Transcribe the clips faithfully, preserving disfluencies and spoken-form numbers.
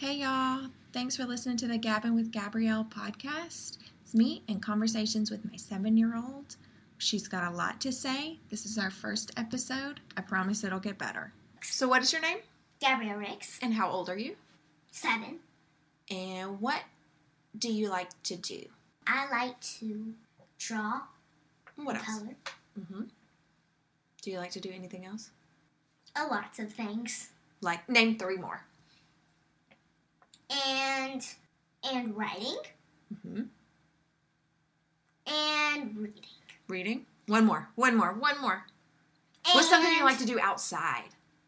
Hey y'all, thanks for listening to the Gabbing with Gabrielle podcast. It's me and conversations with my seven-year-old. She's got a lot to say. This is our first episode. I promise it'll get better. So what is your name? Gabrielle Ricks. And how old are you? Seven. And what do you like to do? I like to draw. What else? Color. Mm-hmm. Do you like to do anything else? A lots of things. Like, name three more. And and writing. Mm-hmm. And reading. Reading? One more. One more. One more. And, What's something you like to do outside?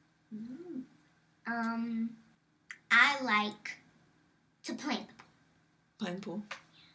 Um, I like to play in the pool. Play in the pool.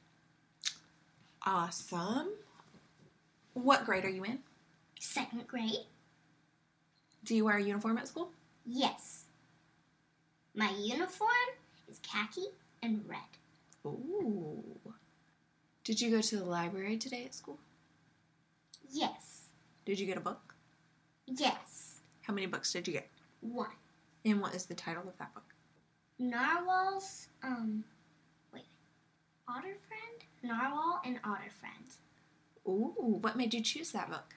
Awesome. What grade are you in? Second grade. Do you wear a uniform at school? Yes. My uniform is khaki and red. Ooh. Did you go to the library today at school? Yes. Did you get a book? Yes. How many books did you get? One. And what is the title of that book? Narwhal's, um, wait, Otter Friend? Narwhal and Otter Friend. Ooh, what made you choose that book?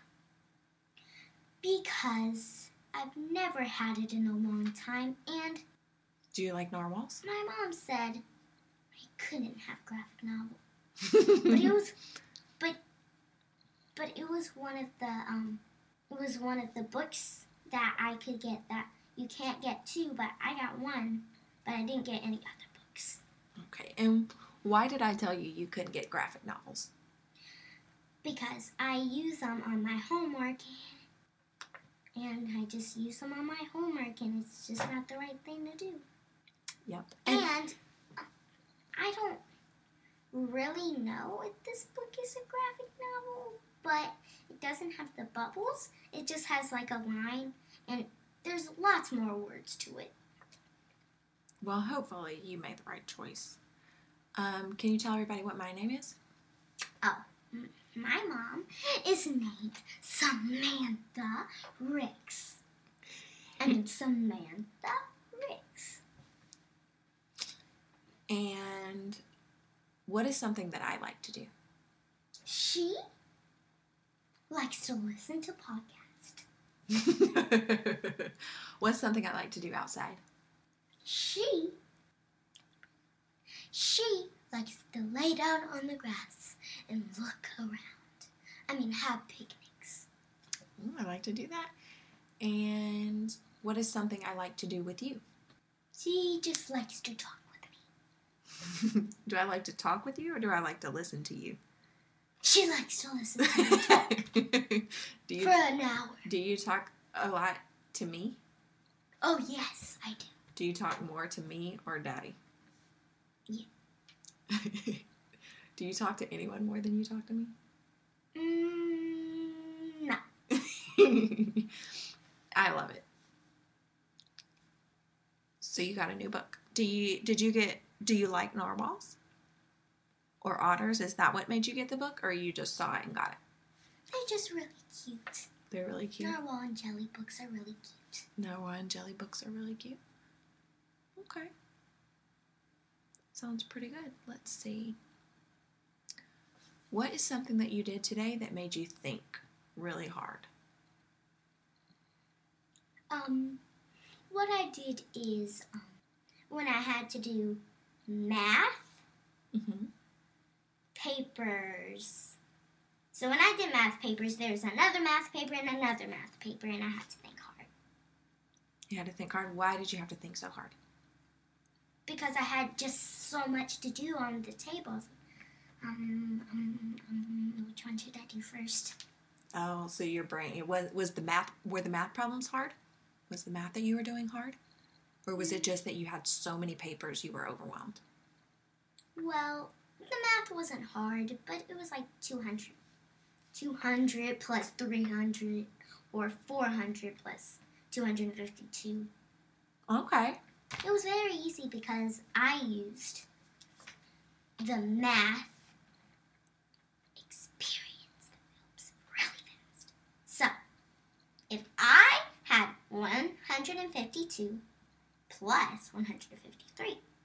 Because I've never had it in a long time, and Do you like narwhals? my mom said I couldn't have graphic novel. But it was, but, but it was one of the, um, it was one of the books that I could get that you can't get two, but I got one, but I didn't get any other books. Okay, and why did I tell you you couldn't get graphic novels? Because I use them on my homework, and I just use them on my homework, and it's just not the right thing to do. Yep. And, and I don't really know if this book is a graphic novel, but it doesn't have the bubbles. It just has like a line, and there's lots more words to it. Well, hopefully you made the right choice. Um, can you tell everybody what my name is? Oh, m- my mom is named Samantha Ricks. I mean, Samantha Ricks. And what is something that I like to do? She likes to listen to podcasts. What's something I like to do outside? She, she likes to lay down on the grass and look around. I mean, have picnics. Ooh, I like to do that. And what is something I like to do with you? She just likes to talk with me. Do I like to talk with you or do I like to listen to you? She likes to listen to me talk do you, for an hour. Do you talk a lot to me? Oh, yes, I do. Do you talk more to me or Daddy? Yeah. Do you talk to anyone more than you talk to me? Mm, no. I love it. So you got a new book. Do you did you get do you like narwhals? Or otters? Is that what made you get the book or you just saw it and got it? They're just really cute. They're really cute. Narwhal and jelly books are really cute. Narwhal and jelly books are really cute. Okay. Sounds pretty good. Let's see. What is something that you did today that made you think really hard? Um, what I did is um, when I had to do math Mm-hmm. papers. So when I did math papers, there was another math paper and another math paper, and I had to think hard. You had to think hard. Why did you have to think so hard? Because I had just so much to do on the tables. Um, um, um, which one should I do first? Oh, so your brain it was was the math were the math problems hard? Was the math that you were doing hard? Or was it just that you had so many papers you were overwhelmed? Well, the math wasn't hard, but it was like two hundred. two hundred plus three hundred, or four hundred plus two hundred fifty-two. Okay. It was very easy because I used the math experience that helps really fast. So, if I had one hundred fifty-two plus one hundred fifty-three,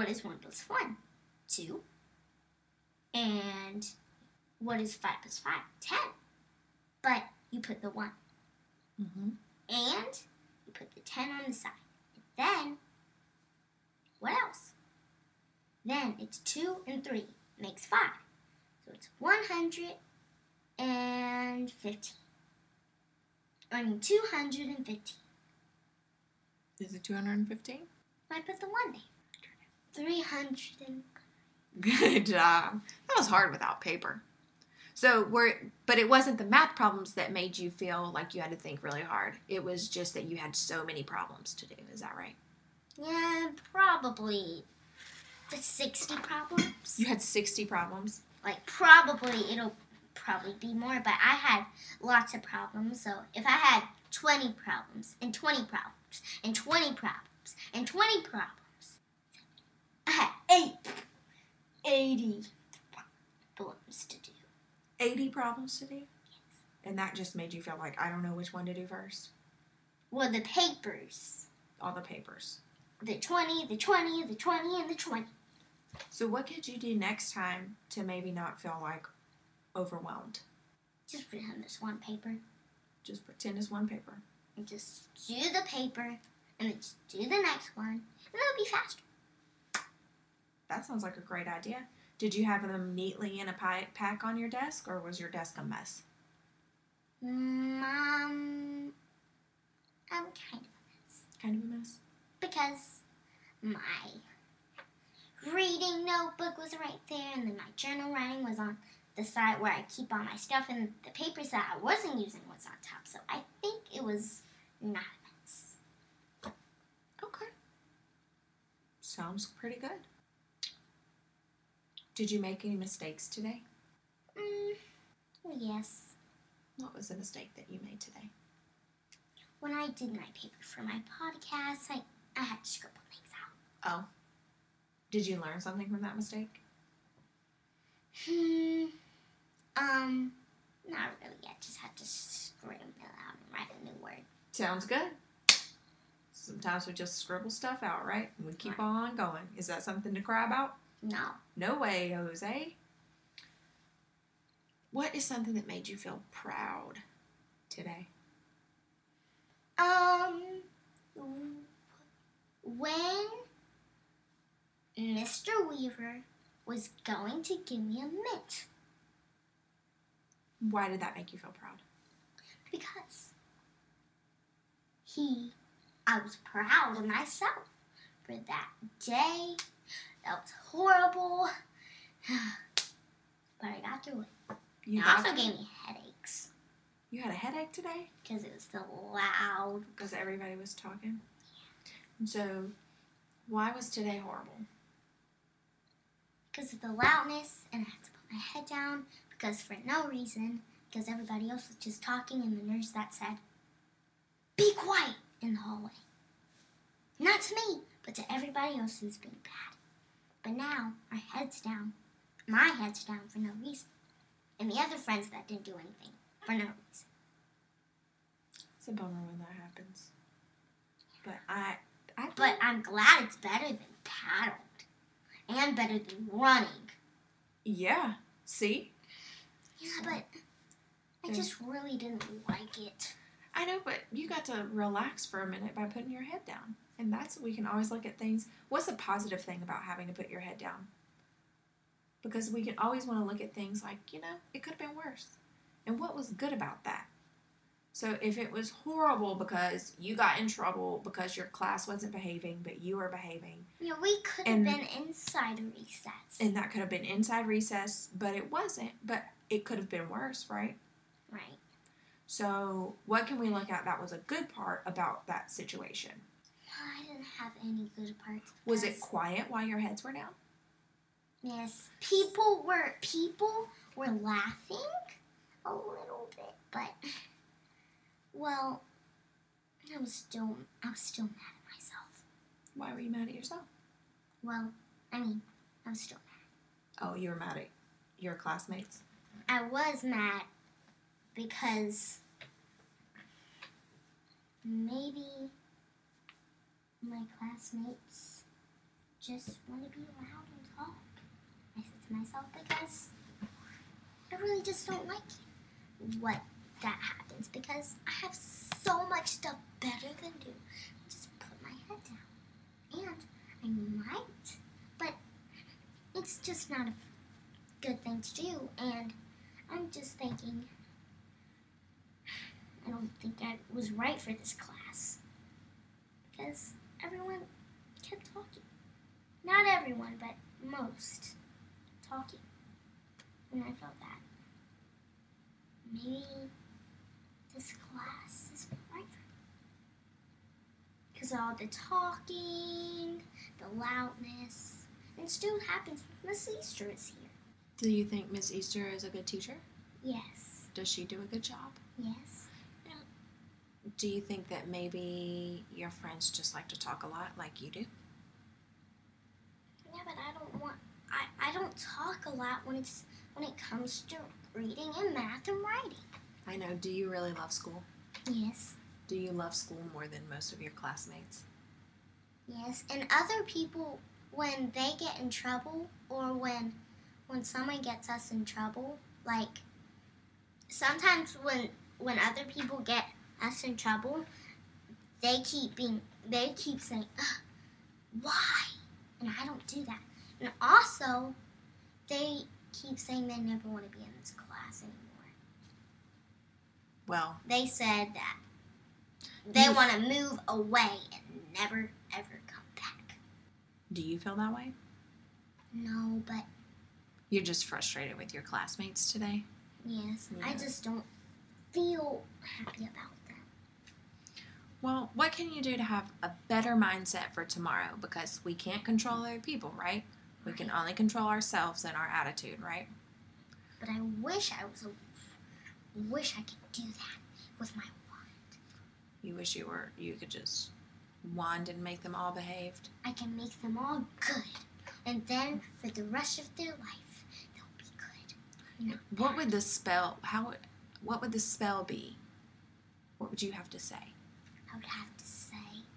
what is one plus one? Two. And what is five plus five? Ten. But you put the one. Mm-hmm. And you put the ten on the side. And then, what else? Then it's two and three makes five. So it's one hundred fifty. I mean, two hundred fifty. Is it two hundred fifteen? I put the one there. three hundred. Good job. That was hard without paper. So we're, but it wasn't the math problems that made you feel like you had to think really hard. It was just that you had so many problems to do. Is that right? Yeah, probably the sixty problems. You had sixty problems? Like, probably, it'll probably be more, but I had lots of problems. So if I had twenty problems, and twenty problems, and twenty problems, and twenty problems, I had eight, eighty problems to do. eighty problems to do? Yes. And And that just made you feel like, I don't know which one to do first? Well, the papers. All the papers. The twenty, the twenty, the twenty, and the twenty. So what could you do next time to maybe not feel like overwhelmed? Just pretend it's one paper. Just pretend it's one paper. And just do the paper, and then just do the next one, and it'll be faster. That sounds like a great idea. Did you have them neatly in a pi- pack on your desk, or was your desk a mess? Mom, I'm kind of a mess. Kind of a mess? Because my reading notebook was right there, and then my journal writing was on the side where I keep all my stuff, and the papers that I wasn't using was on top. So I think it was not a mess. Okay. Sounds pretty good. Did you make any mistakes today? Mm, yes. What was the mistake that you made today? When I did my paper for my podcast, I, I had to scribble things out. Oh. Did you learn something from that mistake? Hmm. Um, not really. I just had to scribble it out and write a new word. Sounds good. Sometimes we just scribble stuff out, right? And we keep Right. on going. Is that something to cry about? No. No way, Jose. What is something that made you feel proud today? Um, when Mister Weaver was going to give me a mint. Why did that make you feel proud? Because he, I was proud of myself for that day. That was horrible. But I got through it. You It got also to- gave me headaches. You had a headache today? Because it was so loud. Because everybody was talking? And so, why was today horrible? Because of the loudness, and I had to put my head down. Because for no reason, because everybody else was just talking, and the nurse that said, "Be quiet," in the hallway. Not to me, but to everybody else who's being bad. But now, our head's down. My head's down for no reason. And the other friends that didn't do anything for no reason. It's a bummer when that happens. But I... I think- But I'm glad it's better than paddled. And better than running. Yeah. See? Yeah, but I just really didn't like it. I know, but you got to relax for a minute by putting your head down. And that's, we can always look at things. What's the positive thing about having to put your head down? Because we can always want to look at things like, you know, it could have been worse. And what was good about that? So if it was horrible because you got in trouble because your class wasn't behaving, but you were behaving. Yeah, we could have And- been inside a recess. And that could have been inside recess, but it wasn't. But it could have been worse, right? Right. So what can we look at that was a good part about that situation? I didn't have any good parts. Was it because- quiet while your heads were down? Yes. People were people were laughing a little bit, but well, I was still I was still mad at myself. Why were you mad at yourself? Well, I mean, I was still mad. Oh, you were mad at your classmates? I was mad because maybe my classmates just want to be loud and talk. I said to myself, because I really just don't like it what that happens, because I have so much stuff better than do. Just put my head down. And I might, but it's just not a good thing to do. And I'm just thinking, I don't think I was right for this class, because everyone kept talking. Not everyone, but most talking. And I felt that maybe this class isn't right for me. Because all the talking, the loudness, and it still happens when Miss Easter is here. Do you think Miss Easter is a good teacher? Yes. Does she do a good job? Yes. Do you think that maybe your friends just like to talk a lot like you do? Yeah, but I don't want, I, I don't talk a lot when it's when it comes to reading and math and writing. I know. Do you really love school? Yes. Do you love school more than most of your classmates? Yes. And other people, when they get in trouble, or when when someone gets us in trouble, like sometimes when when other people get us in trouble, they keep being they keep saying, ugh, why? And I don't do that. And also, they keep saying they never want to be in this class anymore. Well, they said that they you, want to move away and never, ever come back. Do you feel that way? No, but... You're just frustrated with your classmates today? Yes, yeah. I just don't feel happy about that. Well, what can you do to have a better mindset for tomorrow? Because we can't control other people, right? We can only control ourselves and our attitude, right? But I wish I was a, wish I could do that with my wand. You wish you were, you could just wand and make them all behaved? I can make them all good. And then for the rest of their life, they'll be good. Not what bad. would the spell, how would, what would the spell be? What would you have to say? I would have to say,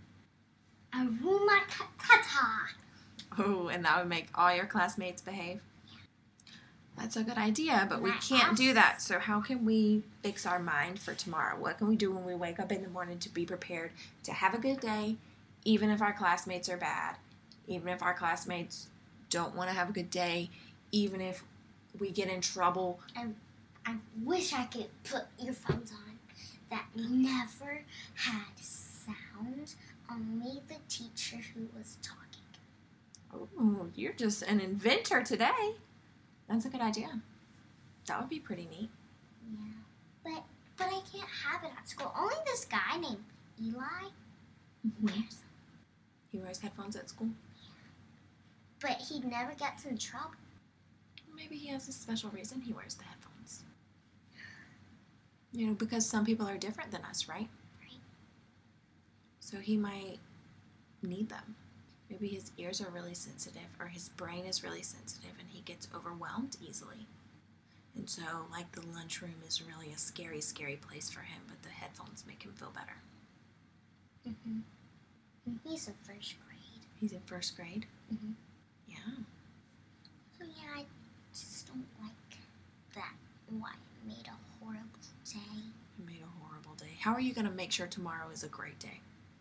Aruma Kakata. Oh, and that would make all your classmates behave? Yeah. That's a good idea, but we My can't house. do that. So how can we fix our mind for tomorrow? What can we do when we wake up in the morning to be prepared to have a good day, even if our classmates are bad, even if our classmates don't want to have a good day, even if we get in trouble? I, I wish I could put earphones on that never had sound, only the teacher who was talking. Oh, you're just an inventor today. That's a good idea. That would be pretty neat. Yeah, but but I can't have it at school. Only this guy named Eli Mm-hmm. wears them. He wears headphones at school? But he never gets in trouble. Maybe he has a special reason he wears the headphones. You know, because some people are different than us, right? Right. So he might need them. Maybe his ears are really sensitive, or his brain is really sensitive and he gets overwhelmed easily. And so, like, the lunchroom is really a scary, scary place for him, but the headphones make him feel better. Mm-hmm. And he's in first grade. He's in first grade? Mm-hmm. Yeah. So yeah, I just don't like that. Why it made a horrible day. He made a horrible day. How are you going to make sure tomorrow is a great day?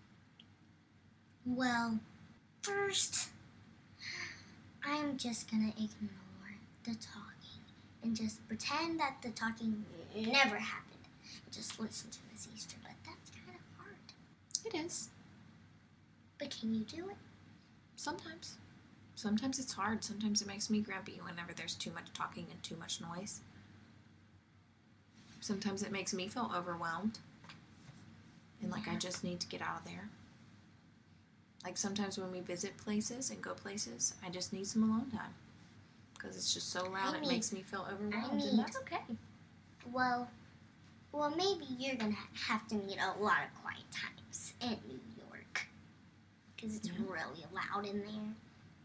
Well, first, I'm just gonna ignore the talking and just pretend that the talking never happened. And just listen to Miss Easter, but that's kind of hard. It is. But can you do it? Sometimes. Sometimes it's hard. Sometimes it makes me grumpy whenever there's too much talking and too much noise. Sometimes it makes me feel overwhelmed. And like I just need to get out of there. Like sometimes when we visit places and go places, I just need some alone time. Because it's just so loud, I it need- makes me feel overwhelmed. need- And that's okay. Well, well, maybe you're gonna have to need a lot of quiet times in New York because it's Yeah. really loud in there.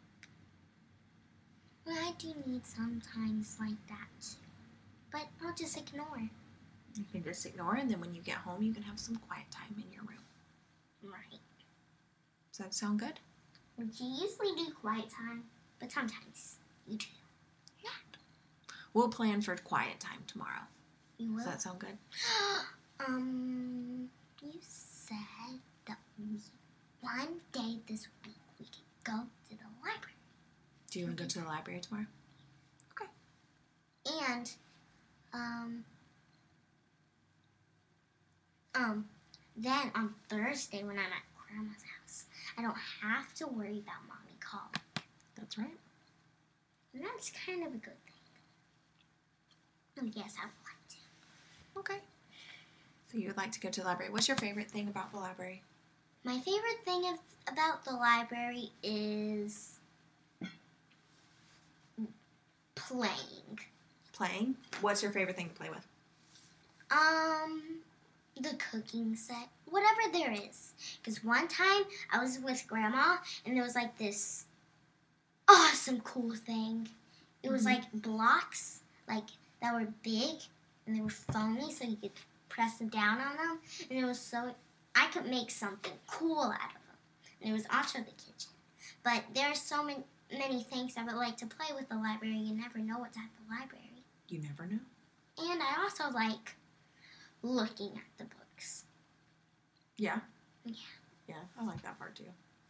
Well, I do need some times like that too, but I'll just ignore. You can just ignore it, and then when you get home, you can have some quiet time in your room. Right. Does that sound good? Which you usually do quiet time, but sometimes you do. We'll plan for quiet time tomorrow. You will? Does that sound good? um, you said that we, one day this week we could go to the library. Do you want to go to the library tomorrow? Okay. And, um, um, then on Thursday when I'm at Grandma's house, I don't have to worry about Mommy calling. That's right. And that's kind of a good thing. Oh, yes, I would like to. Okay. So you would like to go to the library. What's your favorite thing about the library? My favorite thing of, about the library is playing. Playing? What's your favorite thing to play with? Um, the cooking set. Whatever there is. Because one time I was with Grandma and there was like this awesome cool thing. It was Mhm. like blocks like that were big and they were foamy so you could press them down on them. And it was so, I could make something cool out of them. And it was also the kitchen. But there are so many, many things I would like to play with the library. You never know what's at the library. You never know. And I also like looking at the books. Yeah? Yeah. Yeah, I like that part too.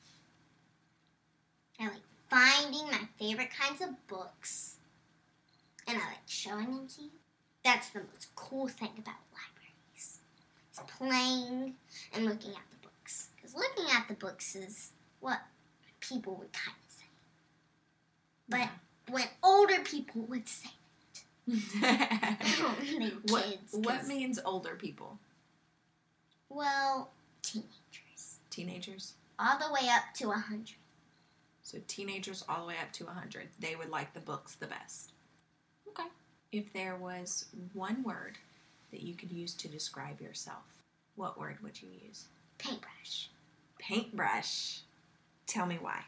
I like finding my favorite kinds of books. And I like showing them to you. That's the most cool thing about libraries. It's playing and looking at the books. Because looking at the books is what people would kind of say. But Yeah. when older people would say it. I don't mean what, kids. what 'cause- means older people? Well, teenagers. Teenagers? All the way up to a hundred. So teenagers all the way up to one hundred. They would like the books the best. Okay. If there was one word that you could use to describe yourself, what word would you use? Paintbrush. Paintbrush. Tell me why.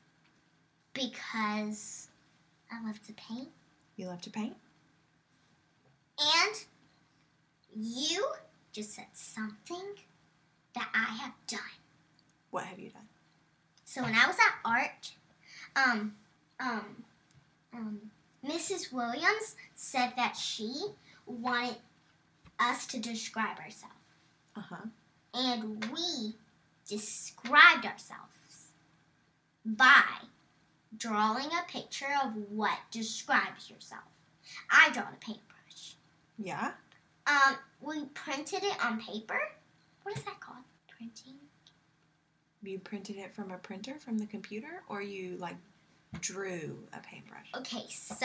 Because I love to paint. You love to paint? And you just said something that I have done. What have you done? So when I was at art, um, um, um, Missus Williams said that she wanted us to describe ourselves. Uh-huh. And we described ourselves by drawing a picture of what describes yourself. I draw a paintbrush. Yeah? Um, we printed it on paper. What is that called? Printing? You printed it from a printer from the computer, or you, like, drew a paintbrush? Okay, so